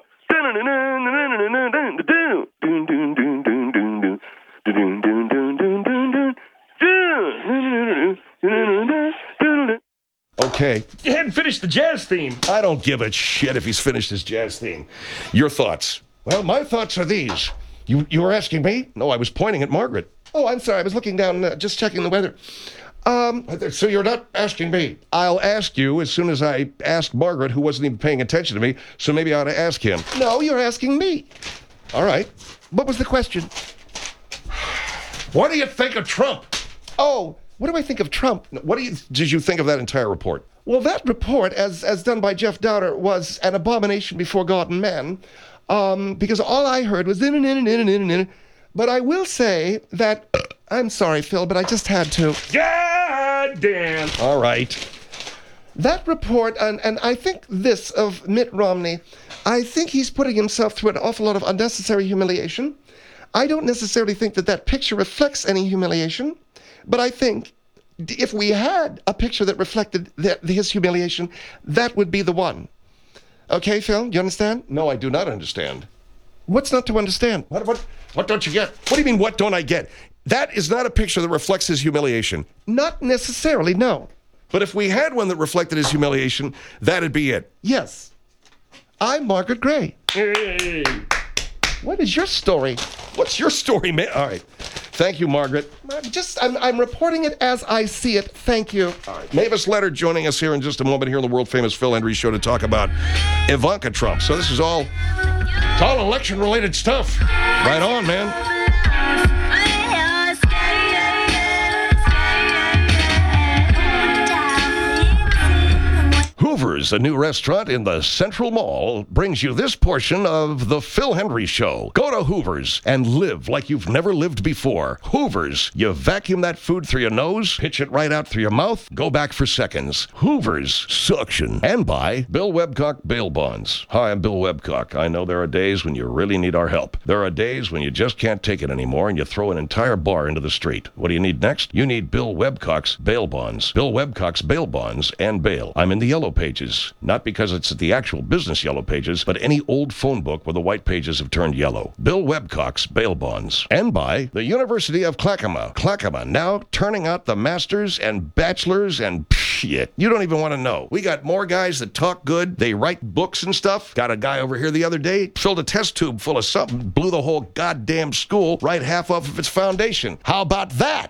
Okay. You hadn't finished the jazz theme. I don't give a shit if he's finished his jazz theme. Your thoughts? Well, my thoughts are these. You you were asking me? No, I was pointing at Margaret. Oh, I'm sorry. I was looking down, uh, just checking the weather. Um, So you're not asking me? I'll ask you as soon as I asked Margaret, who wasn't even paying attention to me, so maybe I ought to ask him. no, you're asking me. All right. What was the question? What do you think of Trump? Oh, what do I think of Trump? What do you, did you think of that entire report? Well, that report, as as done by Jeff Dowder, was an abomination before God and man, um, because all I heard was in and in and in and in and in. But I will say that I'm sorry, Phil, but I just had to. God damn. All right. That report, and and I think this of Mitt Romney, I think he's putting himself through an awful lot of unnecessary humiliation. I don't necessarily think that that picture reflects any humiliation, but I think if we had a picture that reflected that, his humiliation, that would be the one. Okay, Phil, you understand? No, I do not understand. What's not to understand? What, what, what don't you get? What do you mean, what don't I get? That is not a picture that reflects his humiliation. Not necessarily, no. But if we had one that reflected his humiliation, that'd be it. Yes. I'm Margaret Gray. Hey. What is your story? What's your story, man? All right. Thank you, Margaret. I'm just, I'm, I'm reporting it as I see it. Thank you. All right. Mavis Leonard joining us here in just a moment here on the world-famous Phil Hendry Show to talk about Ivanka Trump. So this is all, it's all election-related stuff. Right on, man. Hoover's, a new restaurant in the Central Mall, brings you this portion of The Phil Hendry Show. Go to Hoover's and live like you've never lived before. Hoover's, you vacuum that food through your nose, pitch it right out through your mouth, go back for seconds. Hoover's, suction. And by Bill Webcock Bail Bonds. Hi, I'm Bill Webcock. I know there are days when you really need our help. There are days when you just can't take it anymore and you throw an entire bar into the street. What do you need next? You need Bill Webcock's Bail Bonds. Bill Webcock's Bail Bonds and bail. I'm in the yellow pages. Not because it's the actual business yellow pages, but any old phone book where the white pages have turned yellow. Bill Webcock's Bail Bonds. And by the University of Clackamas. Clackamas now turning out the masters and bachelors and shit. You don't even want to know. We got more guys that talk good. They write books and stuff. Got a guy over here the other day, filled a test tube full of something, blew the whole goddamn school right half off of its foundation. How about that?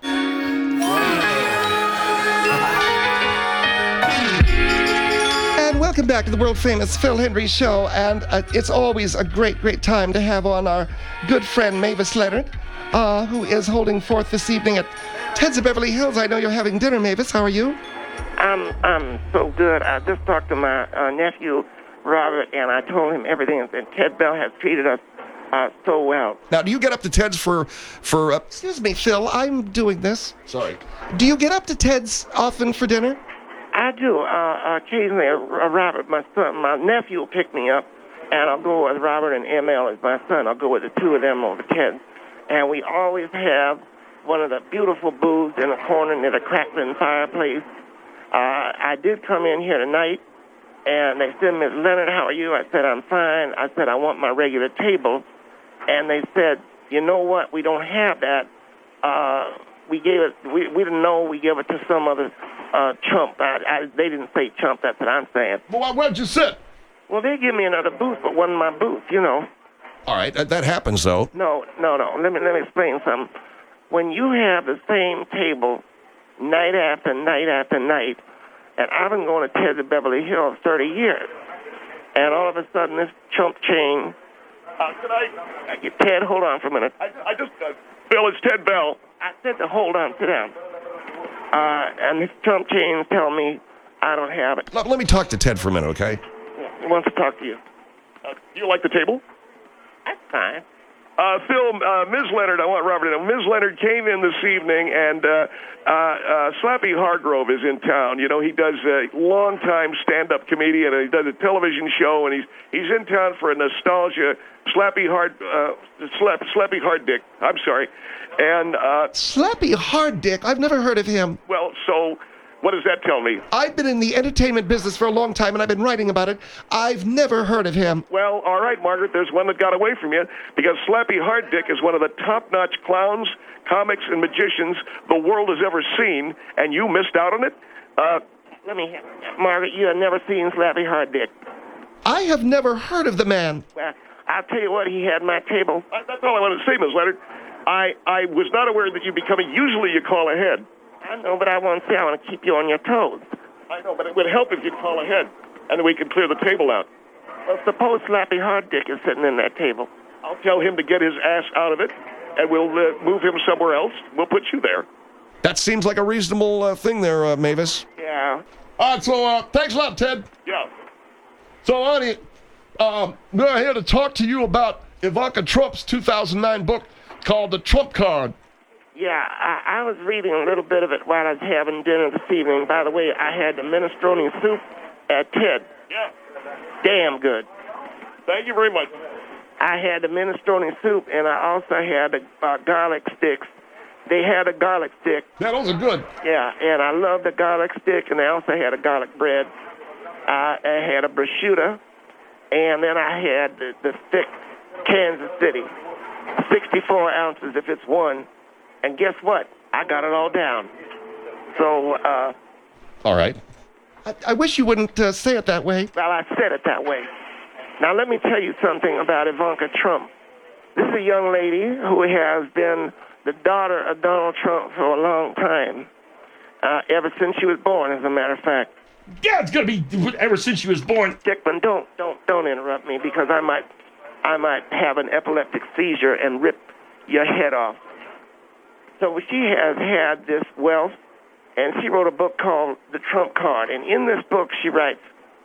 And welcome back to the world-famous Phil Hendry Show. And uh, it's always a great, great time to have on our good friend Mavis Leonard, uh, who is holding forth this evening at Ted's of Beverly Hills. I know you're having dinner, Mavis. How are you? I'm I'm so good. I just talked to my uh, nephew, Robert, and I told him everything. And Ted Bell has treated us uh, so well. Now, do you get up to Ted's for, for, uh, Excuse me, Phil. I'm doing this. sorry. Do you get up to Ted's often for dinner? I do. Uh, occasionally, uh, Robert, my son, my nephew will pick me up, and I'll go with Robert, and M L is my son. I'll go with the two of them over Ted. And we always have one of the beautiful booths in the corner near the crackling fireplace. Uh, I did come in here tonight, and they said, Miss Leonard, how are you? I said, I'm fine. I said, I want my regular table. And they said, you know what? We don't have that. Uh, we gave it, we, we didn't know. We gave it to some other uh, chump. I, I, they didn't say chump. That's what I'm saying. Well, where'd you sit? Well, they give me another booth, but wasn't my booth, you know. All right, that, that happens, though. No, no, no. Let me, let me explain something. When you have the same table night after night after night, and I've been going to Ted's of Beverly Hills thirty years, and all of a sudden this chump chain, Uh, can I? uh, Ted, hold on for a minute. I, I just, uh, Bill, it's Ted Bell. I said to hold on, sit down. Uh, and this chump chain tell me I don't have it. Let, let me talk to Ted for a minute, okay? He wants to talk to you. Uh, do you like the table? That's fine. Uh, Phil, uh, Miz Leonard, I want Robert to know. Miz Leonard came in this evening, and uh, uh, uh, Slappy Hargrove is in town. You know, he does a long-time stand-up comedian, and he does a television show, and he's he's in town for a nostalgia. Slappy Hard, uh, Slap, Slappy Hard Dick. I'm sorry, and uh, Slappy Hard Dick. I've never heard of him. well, so what does that tell me? I've been in the entertainment business for a long time, and I've been writing about it. I've never heard of him. Well, all right, Margaret, there's one that got away from you, because Slappy Hard Dick is one of the top-notch clowns, comics, and magicians the world has ever seen, and you missed out on it? Uh, Let me, Margaret, you have never seen Slappy Hard Dick. I have never heard of the man. Well, I'll tell you what, he had my table. uh, that's all I wanted to say, Miz Leonard. I, I was not aware that you'd be coming. Usually you call ahead. I know, but I want to say I want to keep you on your toes. I know, but it would help if you'd call ahead, and then we could clear the table out. Well, suppose Slappy Hard Dick is sitting in that table. I'll tell him to get his ass out of it, and we'll uh, move him somewhere else. We'll put you there. That seems like a reasonable uh, thing there, uh, Mavis. Yeah. All right, so uh, thanks a lot, Ted. Yeah. So, Arnie, uh, we're here to talk to you about Ivanka Trump's two thousand nine book called The Trump Card. Yeah, I, I was reading a little bit of it while I was having dinner this evening. By the way, I had the minestrone soup at Ted. Yeah. Damn good. Thank you very much. I had the minestrone soup, and I also had the uh, garlic sticks. They had a garlic stick. Yeah, those are good. Yeah, and I love the garlic stick, and they also had a garlic bread. Uh, I had a prosciutto, and then I had the, the thick Kansas City, sixty-four ounces if it's one. And guess what? I got it all down. So, uh, All right. I, I wish you wouldn't uh, say it that way. well, I said it that way. Now, let me tell you something about Ivanka Trump. This is a young lady who has been the daughter of Donald Trump for a long time, uh, ever since she was born, as a matter of fact. Yeah, it's gonna be ever since she was born. Dickman, don't, don't, don't interrupt me, because I might, I might have an epileptic seizure and rip your head off. So she has had this wealth, and she wrote a book called The Trump Card. And in this book, she writes,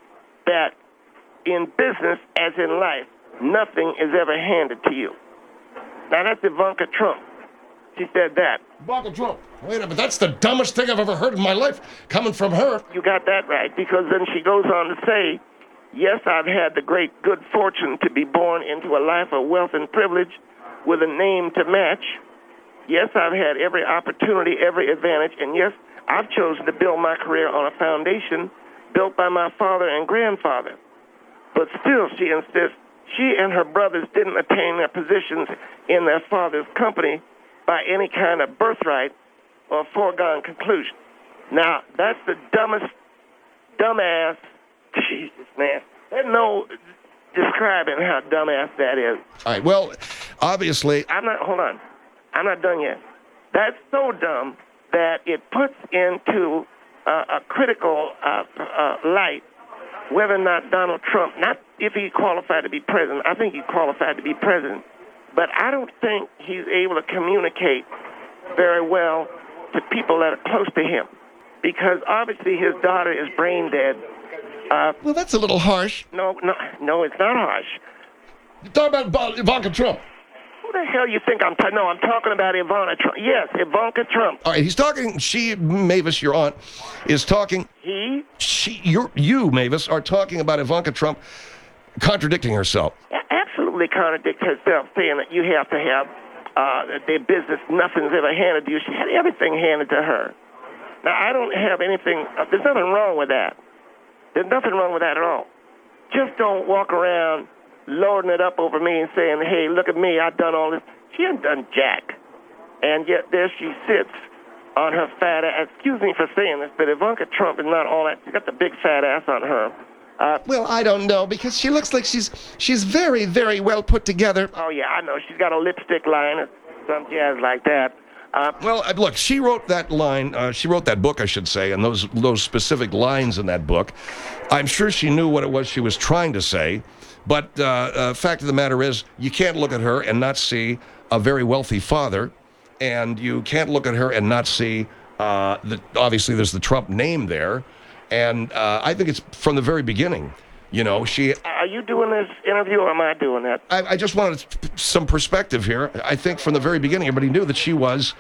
that in business as in life, nothing is ever handed to you. Now, that's Ivanka Trump. She said that. Ivanka Trump. Wait a minute, that's the dumbest thing I've ever heard in my life coming from her. You got that right, because then she goes on to say, yes, I've had the great good fortune to be born into a life of wealth and privilege with a name to match. Yes, I've had every opportunity, every advantage, and yes, I've chosen to build my career on a foundation built by my father and grandfather. But still, she insists, she and her brothers didn't attain their positions in their father's company by any kind of birthright or foregone conclusion. Now, that's the dumbest, dumbass, Jesus, man. There's no describing how dumbass that is. All right, well, obviously... I'm not, hold on. I'm not done yet. That's so dumb that it puts into uh, a critical uh, uh, light whether or not Donald Trump, not if he qualified to be president, I think he qualified to be president, but I don't think he's able to communicate very well to people that are close to him, because obviously his daughter is brain dead. Uh, Well, that's a little harsh. no, no, no, it's not harsh. You're talking about Ivanka Trump. Who the hell you think I'm talking? No, I'm talking about Ivana Trump. Yes, Ivanka Trump. All right, he's talking, she, Mavis, your aunt, is talking, He she, you're, you, Mavis, are talking about Ivanka Trump contradicting herself. absolutely contradicts herself, saying that you have to have uh, their business, nothing's ever handed to you. She had everything handed to her. Now, I don't have anything, uh, there's nothing wrong with that. There's nothing wrong with that at all. Just don't walk around loading it up over me and saying, hey, look at me, I've done all this. She hasn't done jack. And yet there she sits on her fat ass. Excuse me for saying this, but Ivanka Trump is not all that. She's got the big fat ass on her. Uh, Well, I don't know, because she looks like she's she's very, very well put together. oh, yeah, I know. She's got a lipstick line or some jazz like that. Uh, Well, uh, look, she wrote that line, uh, she wrote that book, I should say, and those those specific lines in that book. I'm sure she knew what it was she was trying to say, but uh, uh, fact of the matter is, you can't look at her and not see a very wealthy father, and you can't look at her and not see, uh, that obviously there's the Trump name there, and uh, I think it's from the very beginning. You know, she. are you doing this interview or am I doing that? I, I just wanted some perspective here. I think from the very beginning, everybody knew that she was,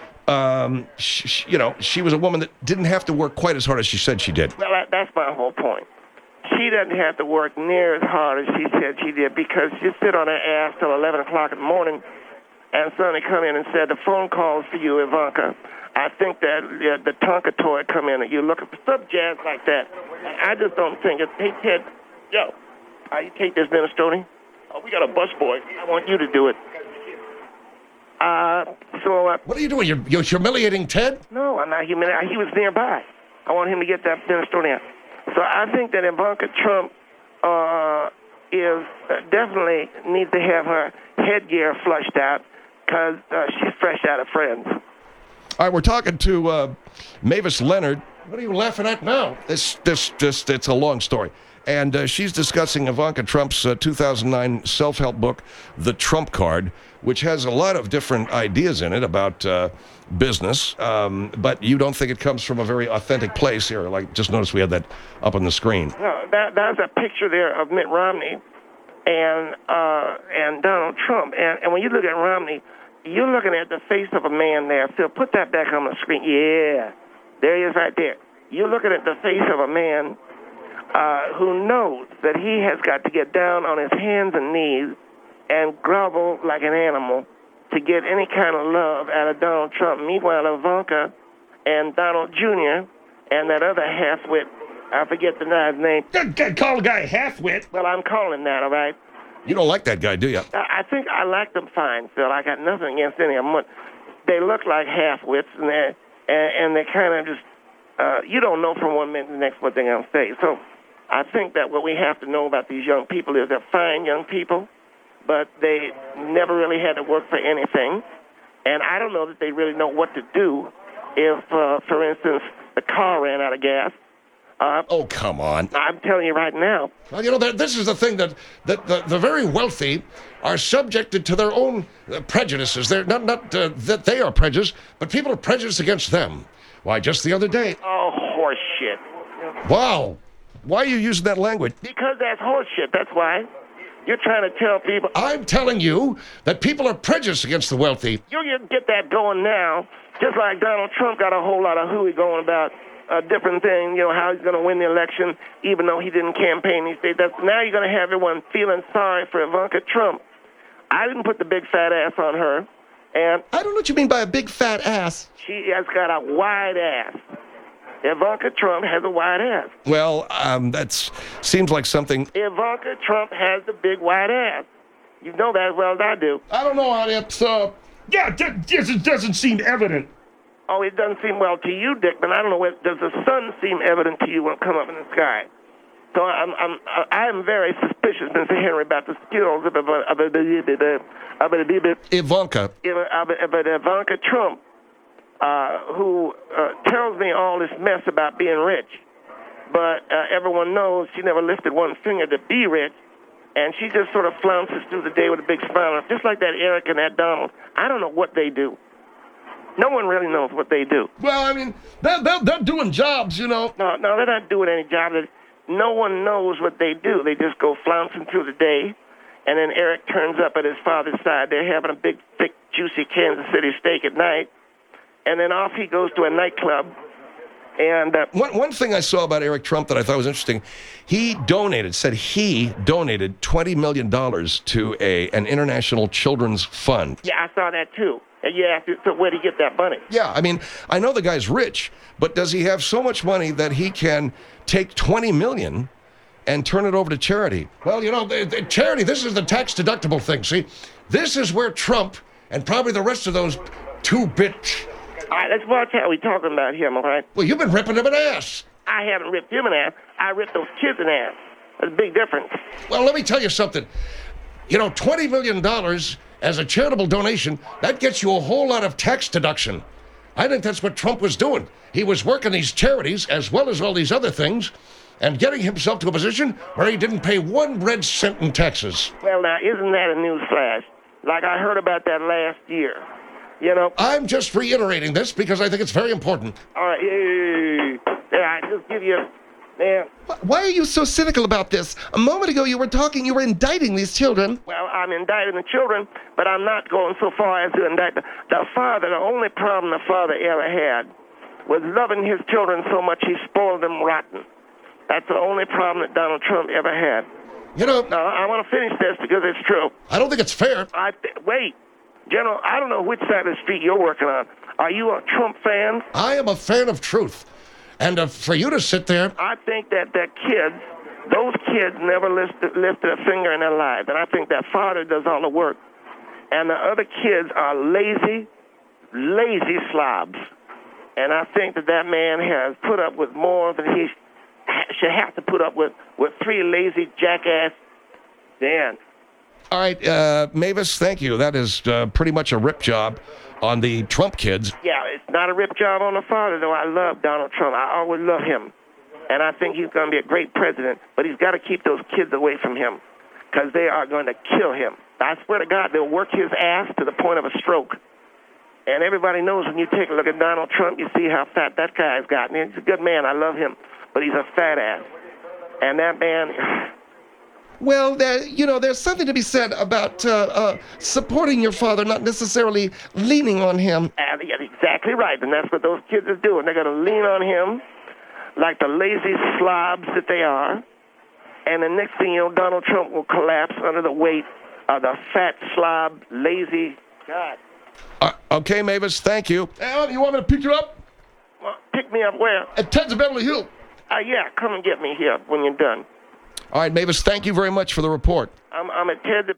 um, sh sh you know, she was a woman that didn't have to work quite as hard as she said she did. Well, that, that's my whole point. She doesn't have to work near as hard as she said she did, because she sit on her ass till eleven o'clock in the morning and suddenly come in and said, the phone calls for you, Ivanka. I think that uh, the Tonka toy come in and you're looking for some jazz like that. And I just don't think it. Hey, Ted, yo, uh, you take this minestrone? Oh, we got a busboy. I want you to do it. Uh, so, uh, What are you doing? You're, you're humiliating Ted? no, I'm not humiliated. He was nearby. I want him to get that minestrone out. So I think that Ivanka Trump uh, is uh, definitely needs to have her headgear flushed out, because uh, she's fresh out of Friends. All right, we're talking to uh, Mavis Leonard. What are you laughing at now? This, this, just, it's a long story. And uh, she's discussing Ivanka Trump's uh, two thousand nine self-help book, The Trump Card, which has a lot of different ideas in it about uh, business. Um, but you don't think it comes from a very authentic place here. Like, just notice we had that up on the screen. No, that that's a picture there of Mitt Romney and uh, and Donald Trump. And, and when you look at Romney, you're looking at the face of a man there. Phil, put that back on the screen. Yeah, there he is right there. You're looking at the face of a man uh, who knows that he has got to get down on his hands and knees and grovel like an animal to get any kind of love out of Donald Trump. Meanwhile, Ivanka and Donald Junior and that other half-wit, I forget the guy's name. Don't call a guy half-wit. Well, I'm calling that, all right? You don't like that guy, do you? I I think I like them fine, Phil. I got nothing against any of them. But they look like half-wits, and they're, and, and they're kind of just, uh, you don't know from one minute to the next what they're going to say. So I think that what we have to know about these young people is they're fine young people, but they never really had to work for anything. And I don't know that they really know what to do if, uh, for instance, the car ran out of gas. Uh, Oh, come on. I'm telling you right now. Well, you know, that, this is the thing that, that the, the very wealthy are subjected to their own uh, prejudices. They're not, not uh, that they are prejudiced, but people are prejudiced against them. Why, just the other day. Oh, horse shit. Wow. Why are you using that language? Because that's horseshit. That's why. You're trying to tell people. I'm telling you that people are prejudiced against the wealthy. You can get that going now, just like Donald Trump got a whole lot of hooey going about a different thing, you know, how he's going to win the election, even though he didn't campaign. He said that's now you're going to have everyone feeling sorry for Ivanka Trump. I didn't put the big fat ass on her, and I don't know what you mean by a big fat ass. she has got a wide ass. Ivanka Trump has a wide ass. Well, um, that seems like something. Ivanka Trump has the big wide ass. You know that as well as I do. I don't know, it's, uh, Yeah, that doesn't, doesn't seem evident. Oh, it doesn't seem well to you, Dick, but I don't know. What, does the sun seem evident to you when it come up in the sky? So I'm I'm I'm very suspicious, Mister Henry, about the skills of of of, of, of, of, Ivanka. of, of Ivanka Trump, uh, who uh, tells me all this mess about being rich, but uh, everyone knows she never lifted one finger to be rich, and she just sort of flounces through the day with a big smile, just like that Eric and that Donald. I don't know what they do. No one really knows what they do. well, I mean, they're, they're, they're doing jobs, you know. No, no, they're not doing any job. No one knows what they do. They just go flouncing through the day, and then Eric turns up at his father's side. They're having a big, thick, juicy Kansas City steak at night, and then off he goes to a nightclub. And uh, One, one thing I saw about Eric Trump that I thought was interesting, he donated, said he donated twenty million dollars to a an international children's fund. yeah, I saw that too. And you asked, so where'd he get that money? Yeah, I mean, I know the guy's rich, but does he have so much money that he can take twenty million dollars and turn it over to charity? Well, you know, the, the charity, this is the tax-deductible thing, see? This is where Trump and probably the rest of those two-bit... All right, let's watch how we talking about him, all right? Well, you've been ripping him an ass. I haven't ripped him in ass. I ripped those kids in ass. There's a big difference. Well, let me tell you something. You know, twenty million dollars as a charitable donation, that gets you a whole lot of tax deduction. I think that's what Trump was doing. He was working these charities as well as all these other things and getting himself to a position where he didn't pay one red cent in taxes. Well, now, isn't that a news flash? Like I heard about that last year. You know, I'm just reiterating this because I think it's very important. all right, hey, yeah, I just give you, man. Why are you so cynical about this? A moment ago you were talking, you were indicting these children. Well, I'm indicting the children, but I'm not going so far as to indict the, the father. The only problem the father ever had was loving his children so much he spoiled them rotten. That's the only problem that Donald Trump ever had. You know, Now, I want to finish this because it's true. I don't think it's fair. I th- wait, General, I don't know which side of the street you're working on. Are you a Trump fan? I am a fan of truth. And uh, for you to sit there, I think that their kids, those kids never lifted, lifted a finger in their life. And I think that father does all the work. And the other kids are lazy, lazy slobs. And I think that that man has put up with more than he should have to put up with, with three lazy jackass Dan. All right, uh, Mavis, thank you. That is uh, pretty much a rip job on the Trump kids. Yeah, it's not a rip job on the father, though. I love Donald Trump. I always love him. And I think he's going to be a great president, but he's got to keep those kids away from him because they are going to kill him. I swear to God, they'll work his ass to the point of a stroke. And everybody knows when you take a look at Donald Trump, you see how fat that guy's gotten. He's a good man. I love him, but he's a fat ass. And that man... Well, there, you know, there's something to be said about uh, uh, supporting your father, not necessarily leaning on him. And yeah, exactly right, and that's what those kids are doing. They're going to lean on him like the lazy slobs that they are, and the next thing you know, Donald Trump will collapse under the weight of the fat slob, lazy God. Uh, okay, Mavis, thank you. Al, you want me to pick you up? Well, pick me up where? At Ted's of Beverly Hills. Uh, yeah, come and get me here when you're done. All right, Mavis, thank you very much for the report. I'm, I'm at Ted.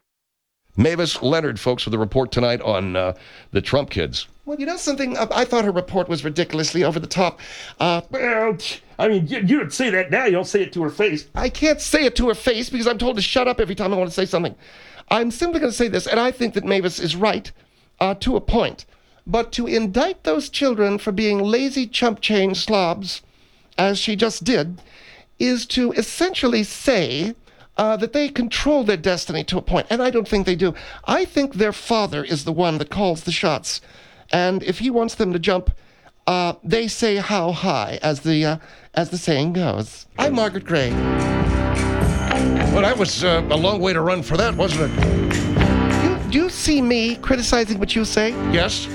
Mavis Leonard, folks, with the report tonight on uh, the Trump kids. Well, you know something? Uh, I thought her report was ridiculously over the top. Uh, Well, I mean, you, you would say that now. You don't say it to her face. I can't say it to her face because I'm told to shut up every time I want to say something. I'm simply going to say this, and I think that Mavis is right uh, to a point. But to indict those children for being lazy chump chain slobs, as she just did, is to essentially say uh, that they control their destiny to a point, and I don't think they do. I think their father is the one that calls the shots, and if he wants them to jump, uh, they say how high, as the uh, as the saying goes. I'm Margaret Gray. Well, that was uh, a long way to run for that, wasn't it? You, do you see me criticizing what you say? Yes.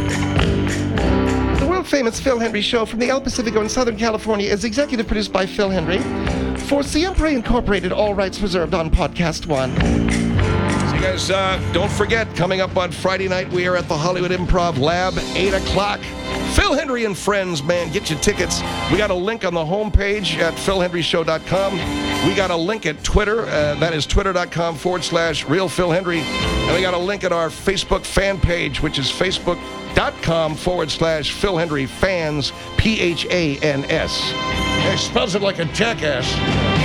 The world-famous Phil Hendry Show from the El Pacifico in Southern California is executive produced by Phil Hendry. For Siempre Incorporated, all rights reserved on Podcast One. So you guys, uh, don't forget, coming up on Friday night, we are at the Hollywood Improv Lab, eight o'clock. Phil Hendry and Friends, man, get your tickets. We got a link on the homepage at phil hendry show dot com. We got a link at Twitter. Uh, that is twitter.com forward slash real Phil Hendry. And we got a link at our Facebook fan page, which is facebook.com forward slash Phil Hendry fans, P H A N S. He spells it like a jackass.